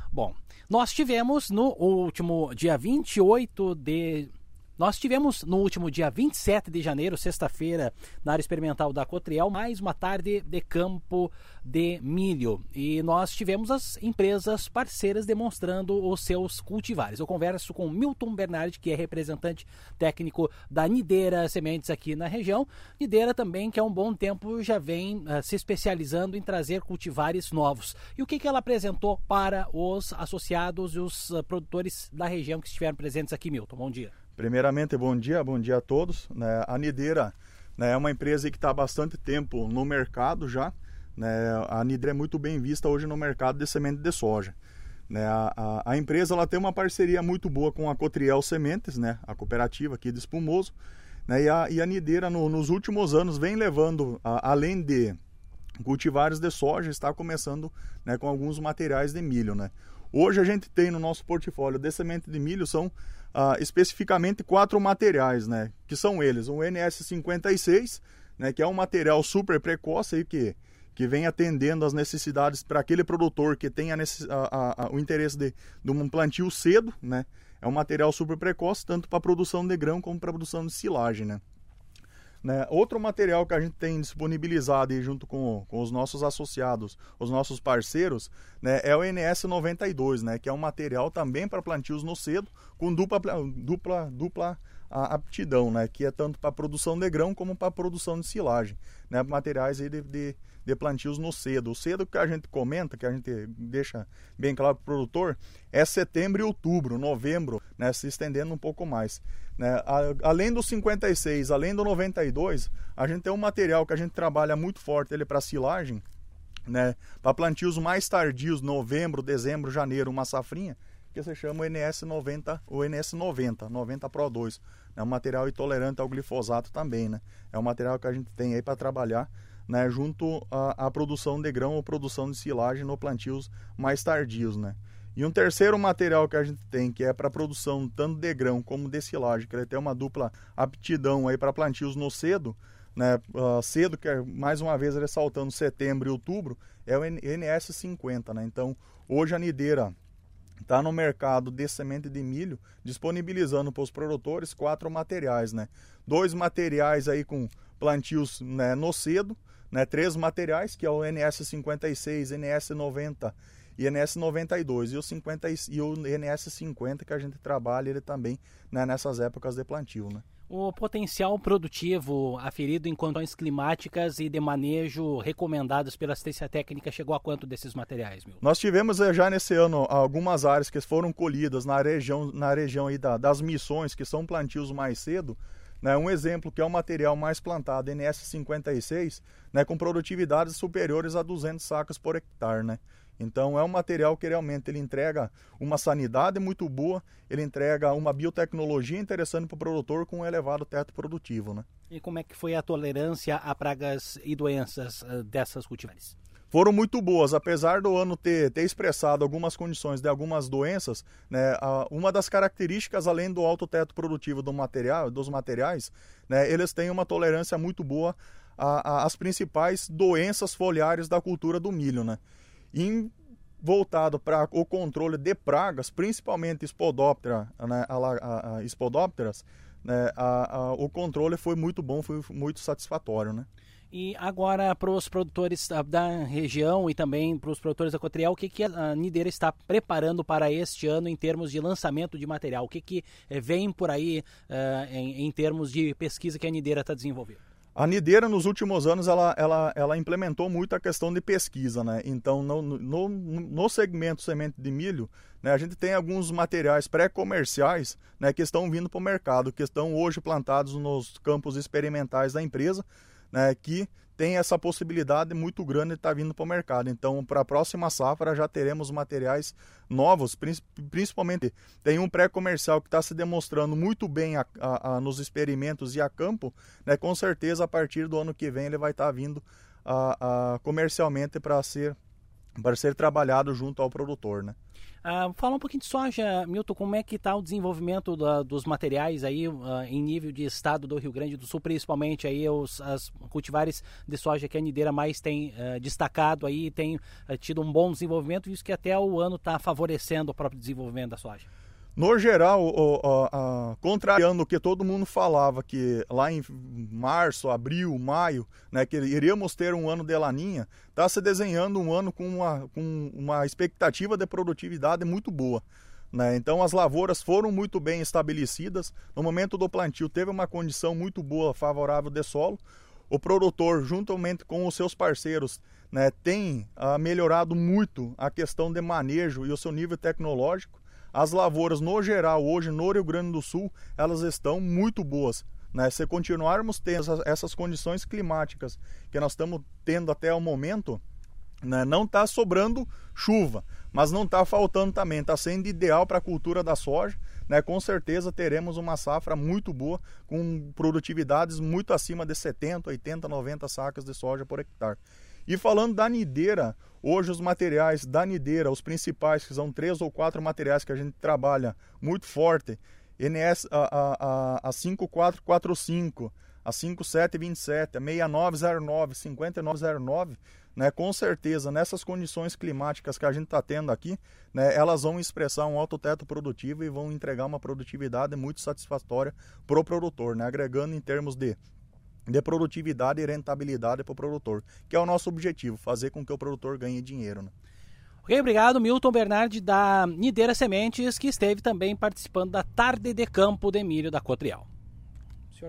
Bom, nós tivemos no último dia 27 de janeiro, sexta-feira, na área experimental da Cotriel, mais uma tarde de campo de milho. E nós tivemos as empresas parceiras demonstrando os seus cultivares. Eu converso com Milton Bernardi, que é representante técnico da Nideira Sementes aqui na região. Nideira também, que há um bom tempo já vem se especializando em trazer cultivares novos. E o que ela apresentou para os associados e os produtores da região que estiveram presentes aqui, Milton? Bom dia. Primeiramente, bom dia a todos. A Nideira é uma empresa que está há bastante tempo no mercado já. A Nideira é muito bem vista hoje no mercado de semente de soja. A empresa ela tem uma parceria muito boa com a Cotriel Sementes, a cooperativa aqui de Espumoso. E a Nideira nos últimos anos vem levando, além de cultivares de soja, está começando com alguns materiais de milho. Hoje a gente tem no nosso portfólio de semente de milho, são especificamente 4 materiais, que são eles: o NS56, que é um material super precoce aí, que vem atendendo as necessidades para aquele produtor que tem o interesse de um plantio cedo, É um material super precoce, tanto para produção de grão como para produção de silagem, Outro material que a gente tem disponibilizado aí junto com os nossos associados, os nossos parceiros, é o NS92, que é um material também para plantios no cedo, com dupla aptidão, que é tanto para produção de grão como para produção de silagem, materiais aí de plantios no cedo. O cedo que a gente comenta, que a gente deixa bem claro para o produtor, é setembro e outubro, novembro, se estendendo um pouco mais. Além do 56, além do 92, a gente tem um material que a gente trabalha muito forte ele para silagem, para plantios mais tardios, novembro, dezembro, janeiro, uma safrinha, que se chama o NS90 Pro 2. É um material intolerante ao glifosato também, É um material que a gente tem aí para trabalhar, junto à produção de grão ou produção de silagem no plantios mais tardios, E um terceiro material que a gente tem, que é para produção tanto de grão como de silagem, que ele tem uma dupla aptidão aí para plantios no cedo, cedo, que é, mais uma vez ressaltando, setembro e outubro, é o NS50, Então, hoje a Nideira está no mercado de semente de milho, disponibilizando para os produtores 4 materiais, 2 materiais aí com plantios no cedo, 3 materiais, que é o NS56, NS90 e NS92, e o NS50 que a gente trabalha ele também nessas épocas de plantio. O potencial produtivo aferido em condições climáticas e de manejo recomendados pela assistência técnica chegou a quanto desses materiais, Milton? Nós tivemos já nesse ano algumas áreas que foram colhidas na região aí das Missões, que são plantios mais cedo. Um exemplo que é o material mais plantado, NS56, com produtividades superiores a 200 sacas por hectare. Então é um material que realmente ele entrega uma sanidade muito boa, ele entrega uma biotecnologia interessante para o produtor com um elevado teto produtivo. E como é que foi a tolerância a pragas e doenças dessas cultivares? Foram muito boas, apesar do ano ter expressado algumas condições de algumas doenças, uma das características, além do alto teto produtivo dos materiais, eles têm uma tolerância muito boa às principais doenças foliares da cultura do milho, voltado para o controle de pragas, principalmente Spodopteras, o controle foi muito bom, foi muito satisfatório, E agora, para os produtores da região e também para os produtores da Cotriel, o que a Nideira está preparando para este ano em termos de lançamento de material? O que vem por aí em termos de pesquisa que a Nideira está desenvolvendo? A Nideira, nos últimos anos, ela implementou muito a questão de pesquisa, Então, no segmento semente de milho, a gente tem alguns materiais pré-comerciais, que estão vindo para o mercado, que estão hoje plantados nos campos experimentais da empresa, que tem essa possibilidade muito grande de estar vindo para o mercado. Então, para a próxima safra já teremos materiais novos, principalmente tem um pré-comercial que está se demonstrando muito bem nos experimentos e a campo, com certeza a partir do ano que vem ele vai estar vindo comercialmente para ser para ser trabalhado junto ao produtor, né? Fala um pouquinho de soja, Milton, como é que está o desenvolvimento dos materiais aí em nível de estado do Rio Grande do Sul, principalmente aí as cultivares de soja que a Nideira mais tem destacado aí, tem tido um bom desenvolvimento, visto que até o ano está favorecendo o próprio desenvolvimento da soja. No geral, contrariando o que todo mundo falava, que lá em março, abril, maio, né, que iríamos ter um ano de laninha, está se desenhando um ano com uma expectativa de produtividade muito boa, né? Então as lavouras foram muito bem estabelecidas, no momento do plantio teve uma condição muito boa, favorável de solo. O produtor, juntamente com os seus parceiros, né, tem melhorado muito a questão de manejo e o seu nível tecnológico. As lavouras, no geral, hoje no Rio Grande do Sul, elas estão muito boas, né? Se continuarmos tendo essas condições climáticas que nós estamos tendo até o momento, né, não está sobrando chuva, mas não está faltando também, está sendo ideal para a cultura da soja, né? Com certeza teremos uma safra muito boa, com produtividades muito acima de 70, 80, 90 sacas de soja por hectare. E falando da Nideira, hoje os materiais da Nideira, os principais, que são 3 ou 4 materiais que a gente trabalha muito forte, NS, a 5445, a 5727, a 6909, 5909, né, com certeza nessas condições climáticas que a gente está tendo aqui, né, elas vão expressar um alto teto produtivo e vão entregar uma produtividade muito satisfatória para o produtor, né, agregando em termos de produtividade e rentabilidade para o produtor, que é o nosso objetivo, fazer com que o produtor ganhe dinheiro, né? Ok, obrigado, Milton Bernardi da Nideira Sementes, que esteve também participando da Tarde de Campo de Milho da Cotriel.